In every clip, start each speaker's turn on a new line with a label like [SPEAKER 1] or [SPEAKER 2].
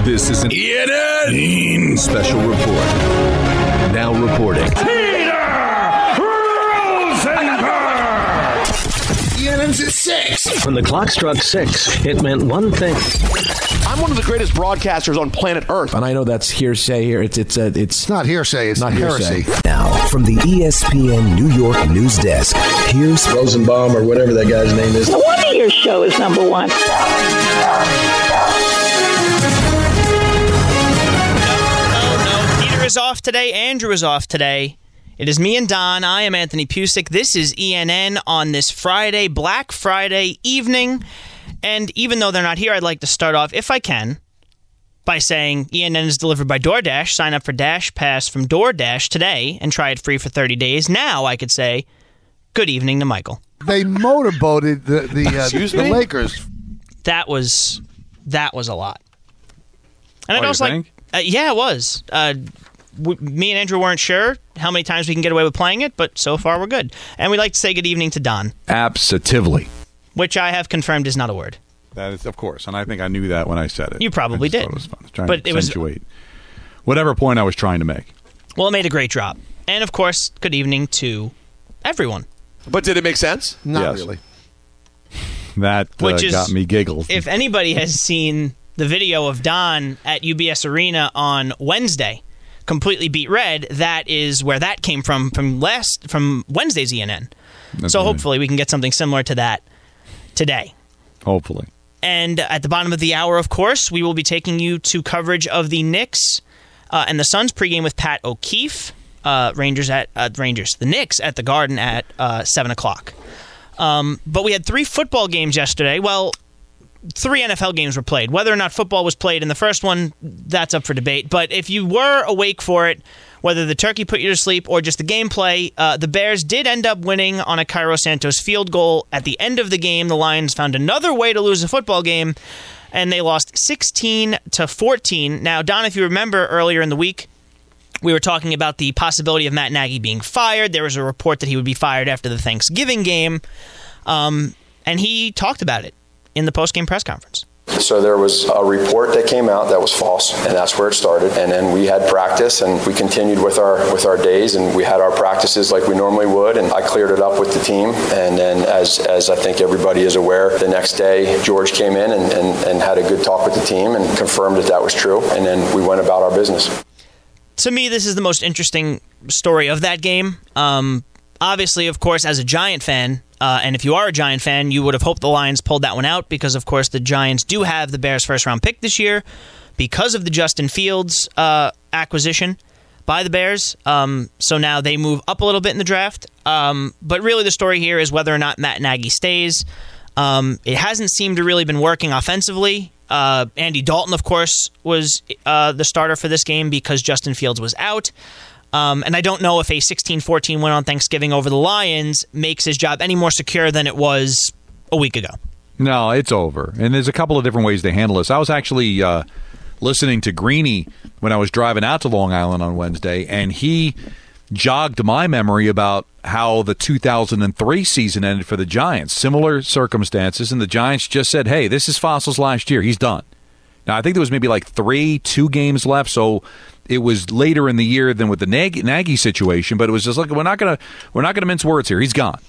[SPEAKER 1] This is an ENN special report. Now reporting.
[SPEAKER 2] Peter Rosenberg!
[SPEAKER 3] ENN's at 6.
[SPEAKER 4] When the clock struck 6, it meant one thing.
[SPEAKER 3] I'm one of the greatest broadcasters on planet Earth.
[SPEAKER 5] And I know that's hearsay here. It's
[SPEAKER 6] not hearsay. It's
[SPEAKER 5] not
[SPEAKER 6] heresy.
[SPEAKER 5] hearsay.
[SPEAKER 7] Now, from the ESPN New York news desk, here's
[SPEAKER 8] Rosenbaum or whatever that guy's name is.
[SPEAKER 9] No wonder your show is number one.
[SPEAKER 10] No. Peter is off today. Andrew is off today. It is me and Don. I am Anthony Pusick. This is ENN on this Friday, Black Friday evening. And even though they're not here, I'd like to start off, if I can, by saying ENN is delivered by DoorDash. Sign up for Dash Pass from DoorDash today and try it free for 30 days. Now I could say, good evening to Michael.
[SPEAKER 6] They motorboated the Lakers.
[SPEAKER 10] That was a lot. And
[SPEAKER 11] I was like,
[SPEAKER 10] yeah, it was. Me and Andrew weren't sure how many times we can get away with playing it, but so far we're good. And we'd like to say good evening to Don.
[SPEAKER 11] Absatively.
[SPEAKER 10] Which I have confirmed is not a word.
[SPEAKER 11] That is, of course, and I think I knew that when I said it.
[SPEAKER 10] You probably did.
[SPEAKER 11] It was fun. I was trying to accentuate whatever point I was trying to make.
[SPEAKER 10] Well, it made a great drop. And, of course, good evening to everyone.
[SPEAKER 3] But did it make sense?
[SPEAKER 6] Not really.
[SPEAKER 11] That got me giggled.
[SPEAKER 10] If anybody has seen the video of Don at UBS Arena on Wednesday, completely beat red, that is where that came from Wednesday's ENN.
[SPEAKER 11] That's
[SPEAKER 10] so
[SPEAKER 11] right.
[SPEAKER 10] hopefully we can get something similar to that today.
[SPEAKER 11] Hopefully.
[SPEAKER 10] And at the bottom of the hour, of course, we will be taking you to coverage of the Knicks and the Suns pregame with Pat O'Keefe. The Knicks at the Garden at 7 o'clock. But we had 3 football games yesterday. Well, 3 NFL games were played. Whether or not football was played in the first one, that's up for debate. But if you were awake for it, whether the turkey put you to sleep or just the gameplay, the Bears did end up winning on a Cairo Santos field goal. At the end of the game, the Lions found another way to lose a football game, and they lost 16-14. Now, Don, if you remember earlier in the week, we were talking about the possibility of Matt Nagy being fired. There was a report that he would be fired after the Thanksgiving game, and he talked about it in the post-game press conference.
[SPEAKER 12] So there was a report that came out that was false, and that's where it started. And then we had practice, and we continued with our days, and we had our practices like we normally would. And I cleared it up with the team. And then, as I think everybody is aware, the next day George came in and had a good talk with the team and confirmed that was true. And then we went about our business.
[SPEAKER 10] To me, this is the most interesting story of that game. Obviously, of course, as a Giant fan, and if you are a Giant fan, you would have hoped the Lions pulled that one out because, of course, the Giants do have the Bears' first-round pick this year because of the Justin Fields acquisition by the Bears. So now they move up a little bit in the draft. But really the story here is whether or not Matt Nagy stays. It hasn't seemed to really been working offensively. Andy Dalton, of course, was the starter for this game because Justin Fields was out. And I don't know if a 16-14 win on Thanksgiving over the Lions makes his job any more secure than it was a week ago.
[SPEAKER 11] No, it's over. And there's a couple of different ways to handle this. I was actually listening to Greeny when I was driving out to Long Island on Wednesday, and he jogged my memory about how the 2003 season ended for the Giants. Similar circumstances, and the Giants just said, hey, this is Fossil's last year. He's done. Now, I think there was maybe like 2 games left, so it was later in the year than with the Nagy situation, but it was just like, we're not gonna mince words here. He's gone.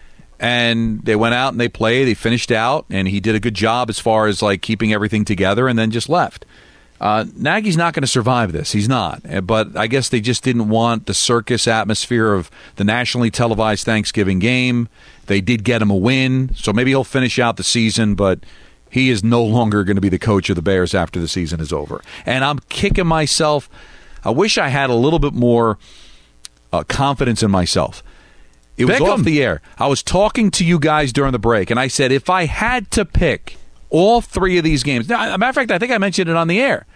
[SPEAKER 11] And they went out and they played. They finished out, and he did a good job as far as like keeping everything together, and then just left. Nagy's not going to survive this. He's not. But I guess they just didn't want the circus atmosphere of the nationally televised Thanksgiving game. They did get him a win, so maybe he'll finish out the season, but he is no longer going to be the coach of the Bears after the season is over. And I'm kicking myself. I wish I had a little bit more confidence in myself. It was off the air. I was talking to you guys during the break, and I said if I had to pick all 3 of these games. Now, as a matter of fact, I think I mentioned it on the air.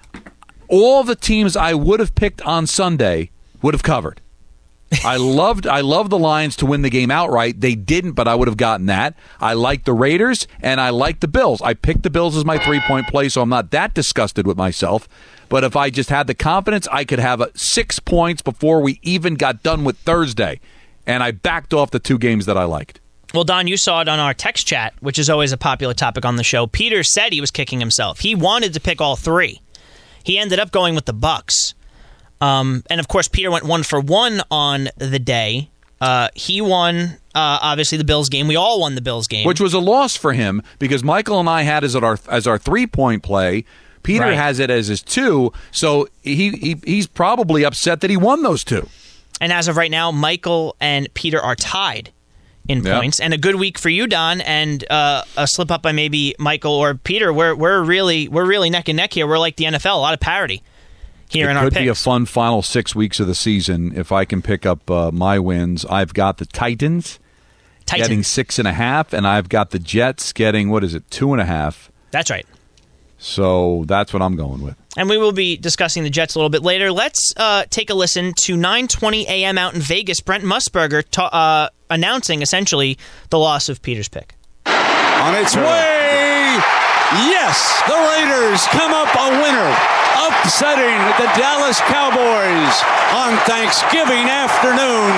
[SPEAKER 11] All the teams I would have picked on Sunday would have covered. I loved the Lions to win the game outright. They didn't, but I would have gotten that. I liked the Raiders, and I liked the Bills. I picked the Bills as my 3-point play, so I'm not that disgusted with myself. But if I just had the confidence, I could have 6 points before we even got done with Thursday. And I backed off the 2 games that I liked.
[SPEAKER 10] Well, Don, you saw it on our text chat, which is always a popular topic on the show. Peter said he was kicking himself. He wanted to pick all 3. He ended up going with the Bucs. And, of course, Peter went 1 for 1 on the day. He won, obviously, the Bills game. We all won the Bills game.
[SPEAKER 11] Which was a loss for him because Michael and I had it as our 3-point play. Peter has it as his 2, so he's probably upset that he won those 2.
[SPEAKER 10] And as of right now, Michael and Peter are tied in points. And a good week for you, Don, and a slip up by maybe Michael or Peter. We're really neck and neck here. We're like the NFL, a lot of parity here in our picks.
[SPEAKER 11] It could be a fun final 6 weeks of the season if I can pick up my wins. I've got the Titans getting 6.5, and I've got the Jets getting, 2.5.
[SPEAKER 10] That's right.
[SPEAKER 11] So that's what I'm going with.
[SPEAKER 10] And we will be discussing the Jets a little bit later. Let's take a listen to 9:20 a.m. out in Vegas. Brent Musburger announcing, essentially, the loss of Peter's pick.
[SPEAKER 13] On its way, yes, the Raiders come up a winner, upsetting the Dallas Cowboys on Thanksgiving afternoon,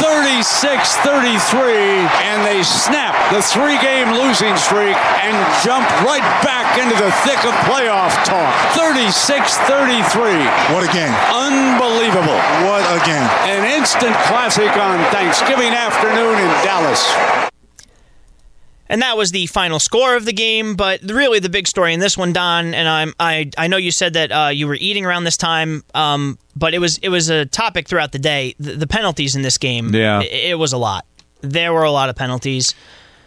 [SPEAKER 13] 36-33, and they snap the 3-game losing streak and jump right back into the thick of playoff talk. 36-33.
[SPEAKER 14] What a game.
[SPEAKER 13] Unbelievable.
[SPEAKER 14] What a game.
[SPEAKER 13] An instant classic on Thanksgiving afternoon in Dallas.
[SPEAKER 10] And that was the final score of the game, but really the big story in this one, Don, and I know you said that you were eating around this time, but it was a topic throughout the day. The penalties in this game, it was a lot. There were a lot of penalties.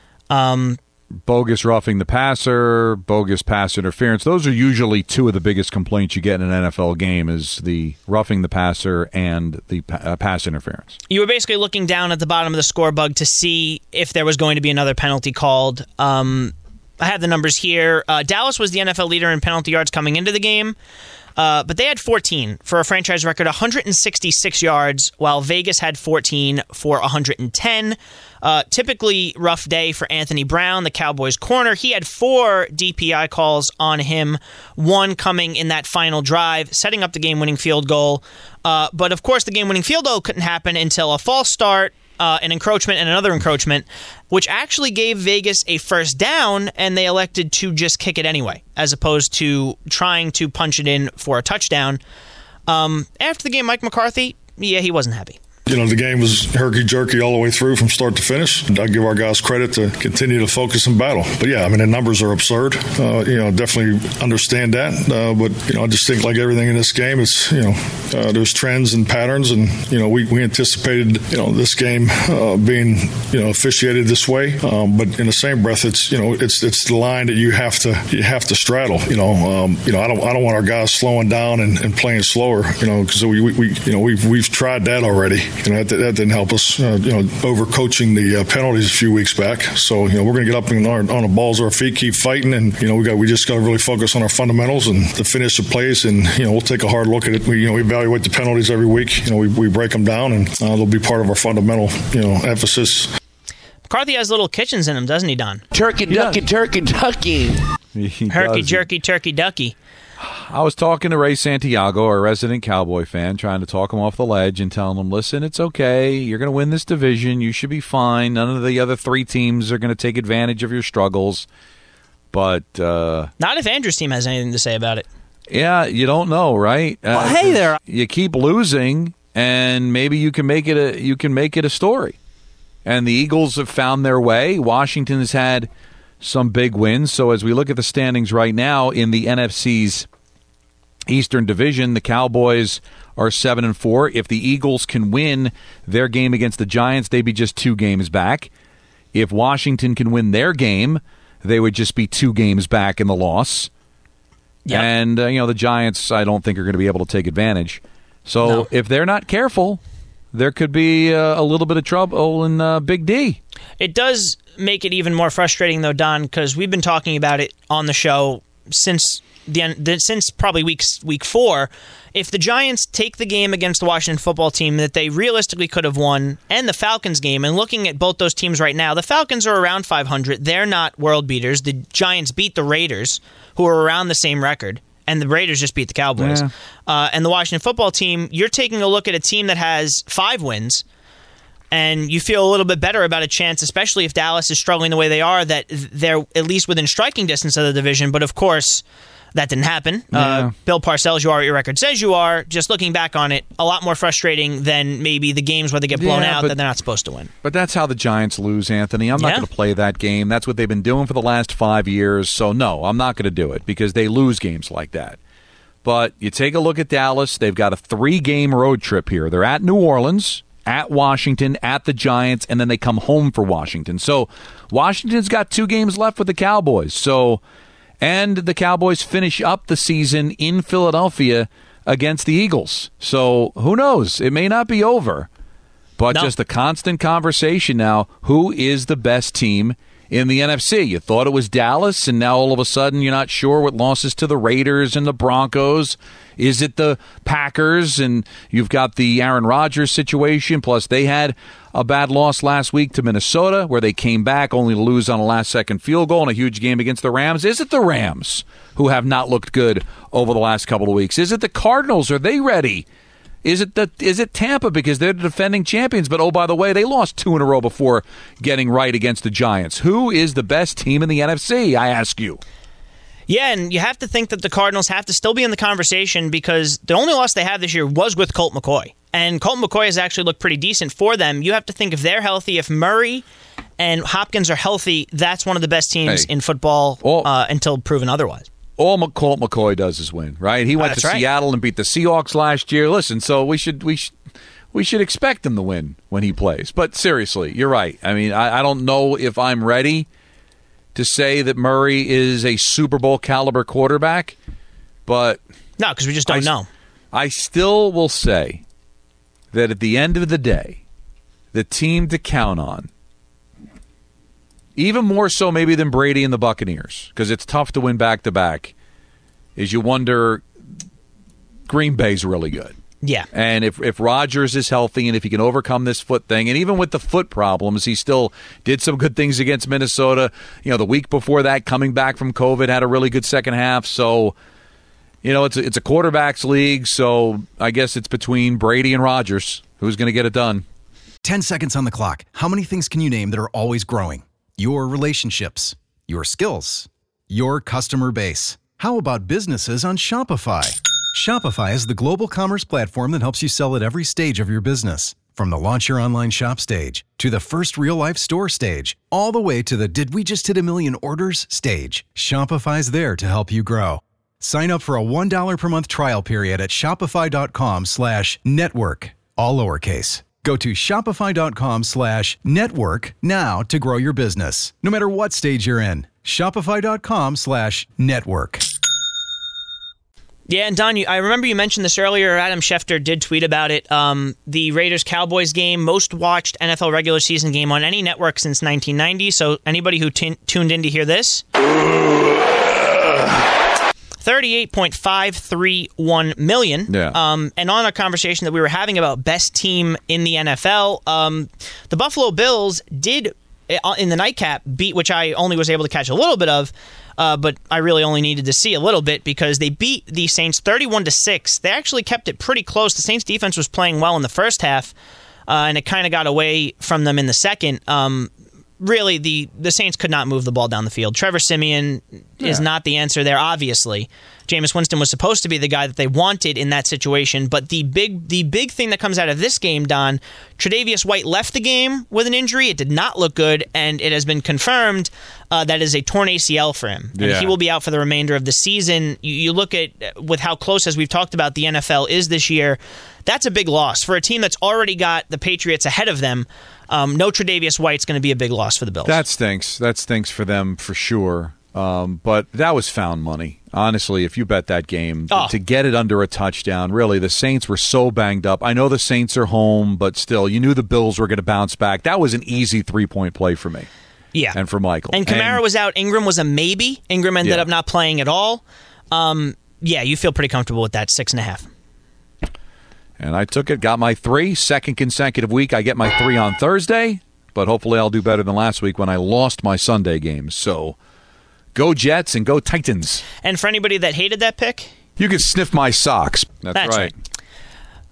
[SPEAKER 11] Bogus roughing the passer, bogus pass interference. Those are usually 2 of the biggest complaints you get in an NFL game is the roughing the passer and the pass interference.
[SPEAKER 10] You were basically looking down at the bottom of the score bug to see if there was going to be another penalty called. I have the numbers here. Dallas was the NFL leader in penalty yards coming into the game, but they had 14 for a franchise record, 166 yards, while Vegas had 14 for 110. Typically rough day for Anthony Brown, the Cowboys corner. He had 4 DPI calls on him, 1 coming in that final drive, setting up the game-winning field goal. But, of course, the game-winning field goal couldn't happen until a false start, an encroachment, and another encroachment, which actually gave Vegas a first down, and they elected to just kick it anyway, as opposed to trying to punch it in for a touchdown. After the game, Mike McCarthy, he wasn't happy.
[SPEAKER 14] The game was herky-jerky all the way through from start to finish. I give our guys credit to continue to focus and battle. But, the numbers are absurd. Definitely understand that. But, I just think like everything in this game, it's, there's trends and patterns. And, we anticipated, this game being, officiated this way. But in the same breath, it's, it's the line that you have to straddle. I don't want our guys slowing down and playing slower, because we've tried that already. That didn't help us, overcoaching the penalties a few weeks back. So, we're going to get up on the balls of our feet, keep fighting, and, we just got to really focus on our fundamentals and to finish the plays, and, we'll take a hard look at it. We evaluate the penalties every week. We break them down, and they'll be part of our fundamental, emphasis.
[SPEAKER 10] McCarthy has little kitchens in him, doesn't he, Don?
[SPEAKER 6] Turkey, ducky, turkey, ducky.
[SPEAKER 10] Herky, jerky, turkey, ducky.
[SPEAKER 11] I was talking to Ray Santiago, our resident Cowboy fan, trying to talk him off the ledge and telling him, listen, it's okay. You're going to win this division. You should be fine. None of the other 3 teams are going to take advantage of your struggles. But
[SPEAKER 10] not if Andrew's team has anything to say about it.
[SPEAKER 11] Yeah, you don't know, right?
[SPEAKER 10] Hey there.
[SPEAKER 11] You keep losing, and maybe you can make it a story. And the Eagles have found their way. Washington has had some big wins. So as we look at the standings right now in the NFC's Eastern Division, the Cowboys are 7-4. If the Eagles can win their game against the Giants, they'd be just 2 games back. If Washington can win their game, they would just be 2 games back in the loss. Yep. And the Giants, I don't think, are going to be able to take advantage. So if they're not careful, there could be a little bit of trouble in Big D.
[SPEAKER 10] It does make it even more frustrating, though, Don, because we've been talking about it on the show since probably week 4. If the Giants take the game against the Washington football team that they realistically could have won, and the Falcons game, and looking at both those teams right now, the Falcons are around 500. They're not world beaters. The Giants beat the Raiders, who are around the same record, and the Raiders just beat the Cowboys. Yeah. And the Washington football team, you're taking a look at a team that has 5 wins, and you feel a little bit better about a chance, especially if Dallas is struggling the way they are, that they're at least within striking distance of the division. But, of course, That didn't happen.
[SPEAKER 11] Yeah.
[SPEAKER 10] Bill Parcells, you are what your record says you are. Just looking back on it, a lot more frustrating than maybe the games where they get blown out that they're not supposed to win.
[SPEAKER 11] But that's how the Giants lose, Anthony. I'm not going to play that game. That's what they've been doing for the last 5 years. So, no, I'm not going to do it because they lose games like that. But you take a look at Dallas. They've got a 3-game road trip here. They're at New Orleans, at Washington, at the Giants, and then they come home for Washington. So Washington's got 2 games left with the Cowboys. And the Cowboys finish up the season in Philadelphia against the Eagles. So who knows? It may not be over. But just a constant conversation now. Who is the best team in the NFC? You thought it was Dallas, and now all of a sudden you're not sure with losses to the Raiders and the Broncos. Is it the Packers? And you've got the Aaron Rodgers situation. Plus, they had a bad loss last week to Minnesota, where they came back only to lose on a last-second field goal in a huge game against the Rams. Is it the Rams, who have not looked good over the last couple of weeks? Is it the Cardinals? Are they ready? Is it Tampa because they're the defending champions? But, oh, by the way, they lost 2 in a row before getting right against the Giants. Who is the best team in the NFC, I ask you?
[SPEAKER 10] Yeah, and you have to think that the Cardinals have to still be in the conversation because the only loss they had this year was with Colt McCoy. And Colt McCoy has actually looked pretty decent for them. You have to think if they're healthy, if Murray and Hopkins are healthy, that's one of the best teams in football until proven otherwise.
[SPEAKER 11] All Colt McCoy does is win, right? He went to Seattle and beat the Seahawks last year. Listen, so we should expect him to win when he plays. But seriously, you're right. I mean, I don't know if I'm ready to say that Murray is a Super Bowl caliber quarterback, but
[SPEAKER 10] no, because we just don't know.
[SPEAKER 11] I still will say that at the end of the day, the team to count on, even more so maybe than Brady and the Buccaneers, because it's tough to win back-to-back, is you wonder, Green Bay's really good.
[SPEAKER 10] Yeah.
[SPEAKER 11] And if Rodgers is healthy and if he can overcome this foot thing, and even with the foot problems, he still did some good things against Minnesota. You know, the week before that, coming back from COVID, had a really good second half. So, you know, it's a quarterback's league, so I guess it's between Brady and Rodgers. Who's going to get it done?
[SPEAKER 15] 10 seconds on the clock. How many things can you name that are always growing? Your relationships, your skills, your customer base. How about businesses on Shopify? Shopify is the global commerce platform that helps you sell at every stage of your business. From the launch your online shop stage, to the first real-life store stage, all the way to the did we just hit a million orders stage. Shopify's there to help you grow. Sign up for a $1 per month trial period at shopify.com/network, all lowercase. Go to shopify.com/network now to grow your business, no matter what stage you're in. Shopify.com/network.
[SPEAKER 10] Yeah, and Don, I remember you mentioned this earlier. Adam Schefter did tweet about it. The Raiders-Cowboys game, most watched NFL regular season game on any network since 1990. So anybody who tuned in to hear this, 38.531 million.
[SPEAKER 11] Yeah.
[SPEAKER 10] And on a conversation that we were having about best team in the NFL, the Buffalo Bills did, in the nightcap, beat, which I only was able to catch a little bit of, but I really only needed to see a little bit because they beat the Saints 31-6. They actually kept it pretty close. The Saints defense was playing well in the first half, and it kind of got away from them in the second. Really, the Saints could not move the ball down the field. Trevor Siemian is not the answer there, obviously. Jameis Winston was supposed to be the guy that they wanted in that situation, but the big thing that comes out of this game, Don, Tre'Davious White left the game with an injury. It did not look good, and it has been confirmed that is a torn ACL for him. And he will be out for the remainder of the season. You look at, with how close, as we've talked about, the NFL is this year, that's a big loss. For a team that's already got the Patriots ahead of them, no Tre'Davious White's going to be a big loss for the Bills.
[SPEAKER 11] That stinks. That stinks for them for sure. But that was found money. Honestly, if you bet that game, to get it under a touchdown, really, the Saints were so banged up. I know the Saints are home, but still, you knew the Bills were going to bounce back. That was an easy three-point play for me.
[SPEAKER 10] Yeah.
[SPEAKER 11] And for Michael.
[SPEAKER 10] And Kamara was out. Ingram was a maybe. Ingram ended up not playing at all. You feel pretty comfortable with that 6.5.
[SPEAKER 11] And I took it, got my 3, second consecutive week. I get my 3 on Thursday, but hopefully I'll do better than last week when I lost my Sunday games. So go Jets and go Titans.
[SPEAKER 10] And for anybody that hated that pick,
[SPEAKER 11] you can sniff my socks. That's right.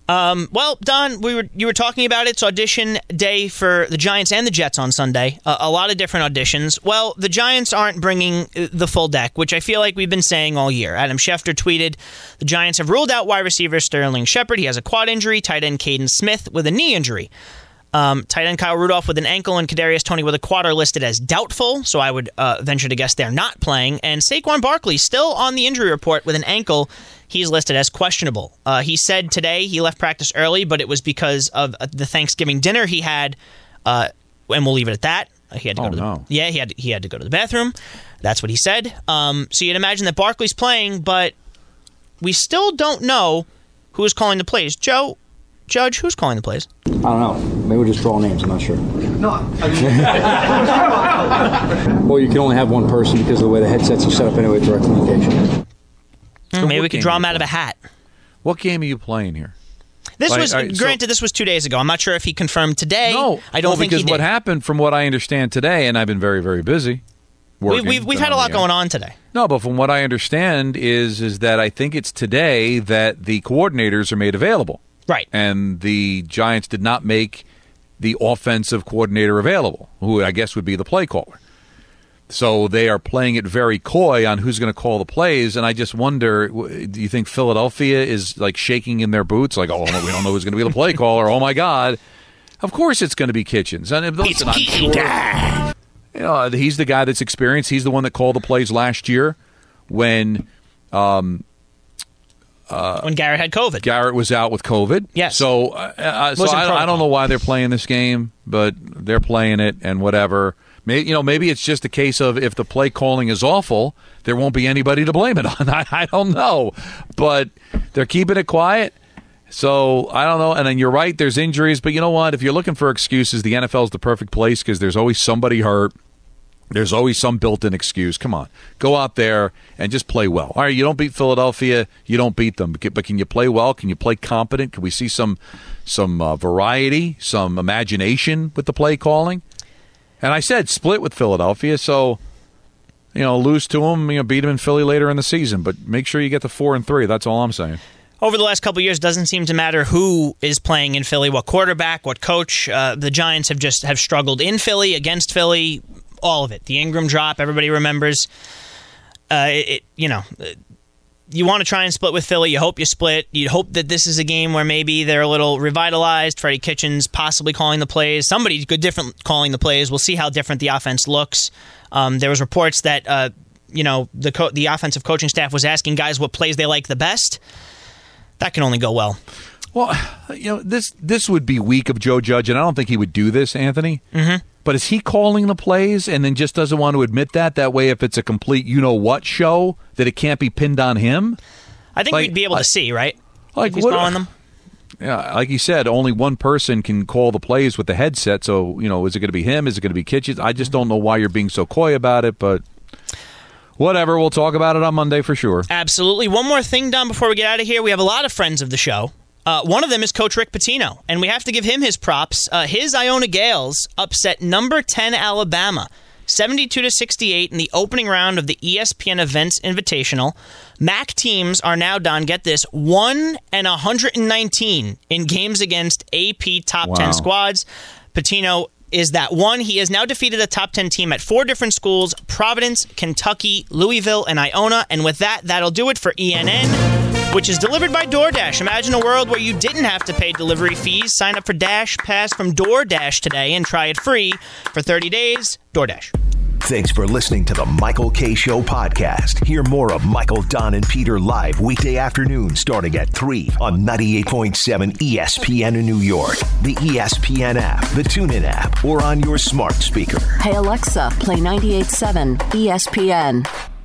[SPEAKER 10] Well, Don, you were talking about it's audition day for the Giants and the Jets on Sunday. A lot of different auditions. Well, the Giants aren't bringing the full deck, which I feel like we've been saying all year. Adam Schefter tweeted, the Giants have ruled out wide receiver Sterling Shepard. He has a quad injury. Tight end Caden Smith with a knee injury. Tight end Kyle Rudolph with an ankle and Kadarius Toney with a quad are listed as doubtful, so I would venture to guess they're not playing. And Saquon Barkley still on the injury report with an ankle. He's listed as questionable. He said today he left practice early, but it was because of the Thanksgiving dinner he had, and we'll leave it at that. He had to go he had to go to the bathroom. That's what he said. So you'd imagine that Barkley's playing, but we still don't know who's calling the plays. Judge, who's calling the plays?
[SPEAKER 16] I don't know. Maybe we'll just draw names. I'm not sure.
[SPEAKER 17] No.
[SPEAKER 16] Well, you can only have one person because of the way the headsets are set up anyway, direct communication.
[SPEAKER 10] Maybe we could draw him out of a hat.
[SPEAKER 11] What game are you playing here?
[SPEAKER 10] This was 2 days ago. I'm not sure if he confirmed today.
[SPEAKER 11] No,
[SPEAKER 10] I don't think he did.
[SPEAKER 11] Because what happened, from what I understand today, and I've been very, very busy working.
[SPEAKER 10] We've had a lot going on today.
[SPEAKER 11] No, but from what I understand is that I think it's today that the coordinators are made available.
[SPEAKER 10] Right.
[SPEAKER 11] And the Giants did not make the offensive coordinator available, who I guess would be the play caller. So they are playing it very coy on who's going to call the plays, and I just wonder, do you think Philadelphia is like shaking in their boots, like, oh, we don't know who's going to be the play caller, oh my God. Of course it's going to be Kitchens. And listen, I'm sure, he's the guy that's experienced. He's the one that called the plays last year when Garrett
[SPEAKER 10] had COVID.
[SPEAKER 11] Garrett was out with COVID.
[SPEAKER 10] Yes.
[SPEAKER 11] So, I don't know why they're playing this game, but they're playing it and whatever. Maybe it's just a case of if the play calling is awful, there won't be anybody to blame it on. I don't know. But they're keeping it quiet. So, I don't know. And then you're right, there's injuries. But you know what? If you're looking for excuses, the NFL is the perfect place because there's always somebody hurt. There's always some built-in excuse. Come on. Go out there and just play well. All right, you don't beat Philadelphia, you don't beat them. But can you play well? Can you play competent? Can we see some variety, some imagination with the play calling? And I said split with Philadelphia, so lose to them, beat them in Philly later in the season. But make sure you get to 4-3. That's all I'm saying.
[SPEAKER 10] Over the last couple of years, doesn't seem to matter who is playing in Philly, what quarterback, what coach. The Giants have struggled in Philly, against Philly, all of it. The Ingram drop, everybody remembers. You want to try and split with Philly. You hope you split. You hope that this is a game where maybe they're a little revitalized. Freddie Kitchens possibly calling the plays. Somebody good different calling the plays. We'll see how different the offense looks. There was reports that the offensive coaching staff was asking guys what plays they like the best. That can only go well.
[SPEAKER 11] Well, this would be weak of Joe Judge, and I don't think he would do this, Anthony.
[SPEAKER 10] Mm-hmm.
[SPEAKER 11] But is he calling the plays and then just doesn't want to admit that? That way, if it's a complete you-know-what show, that it can't be pinned on him?
[SPEAKER 10] I think we'd be able to see, right?
[SPEAKER 11] Like
[SPEAKER 10] if he's calling them.
[SPEAKER 11] Yeah, like you said, only one person can call the plays with the headset. So, is it going to be him? Is it going to be Kitchens? I just don't know why you're being so coy about it, but whatever. We'll talk about it on Monday for sure.
[SPEAKER 10] Absolutely. One more thing, Don, before we get out of here. We have a lot of friends of the show. One of them is Coach Rick Pitino, and we have to give him his props. His Iona Gales upset number 10 Alabama, 72-68 in the opening round of the ESPN Events Invitational. MAC teams are now, Don, get this, 1-119 in games against AP top 10 squads. Pitino is that one. He has now defeated a top 10 team at 4 different schools: Providence, Kentucky, Louisville, and Iona. And with that, that'll do it for ENN, which is delivered by DoorDash. Imagine a world where you didn't have to pay delivery fees. Sign up for Dash Pass from DoorDash today and try it free for 30 days. DoorDash.
[SPEAKER 7] Thanks for listening to the Michael Kay Show podcast. Hear more of Michael, Don, and Peter live weekday afternoon starting at 3 on 98.7 ESPN in New York, the ESPN app, the TuneIn app, or on your smart speaker.
[SPEAKER 18] Hey Alexa, play 98.7 ESPN.